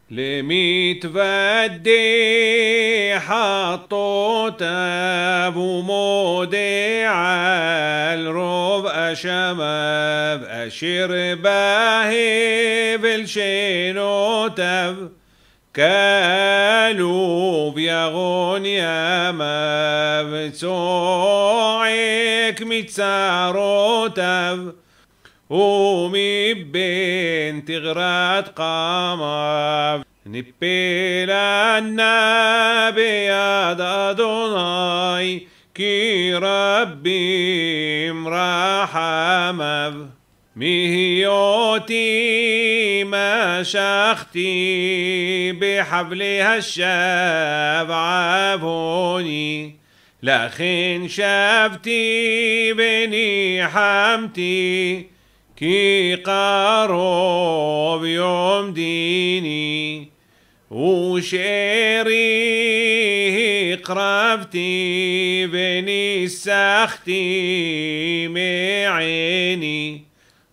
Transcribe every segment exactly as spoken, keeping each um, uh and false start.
لمتودي حطوت ابو مودع الرب اشمب اشير باهي بالشينوتب كالو بيغون يا مبتوعك متساروتب ومي بين تغرات قامب نبيل النبي أدوناي كي ربي مرحمب مهيوتي ما شختي بحبلها الشاب عبوني لخن شفتي بني حمتي كي قارب يوم ديني وشيري قربتي بني سختي معيني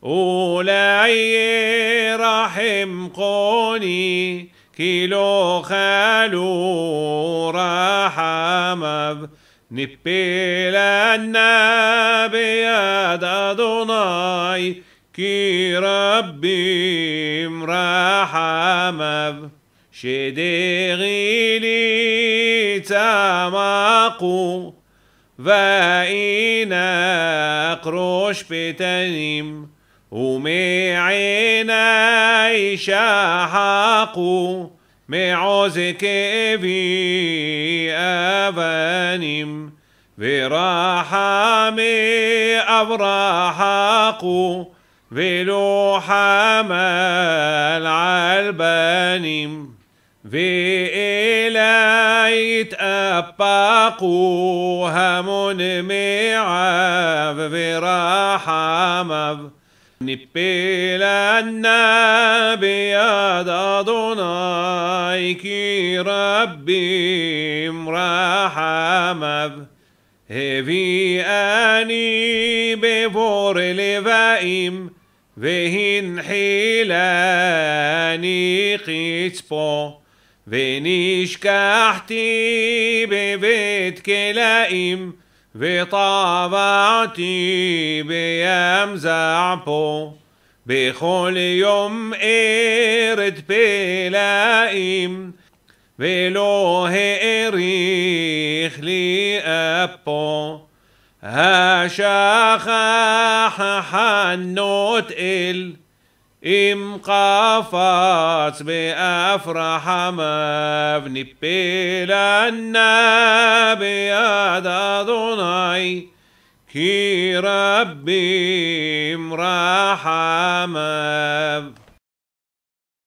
ولاي رحم قوني كيلو خالو رحمب نبيل النبي أدوناي كي ربي مرحمب شدغي لي تماقو فإنا قروش بتنم ومعيني شحقو معوزك في أبانم ورحمي أبرحقو ولوحم العلبانم وإلي تأبقوا همون معاف ورحمب نبيل النبي أدوناي كي ربي مرحمب هفي أني بفور لفائم وهن حيلاني قيتبو ونشكحتي ببيت كلائم وطابعتي بيمزعبو بكل يوم إرد بلائم ولو هريخ لي أبو هشاخ حنوت إل إم قافت بأفرح مبني بلا النبي أدوناي كي ربي مرا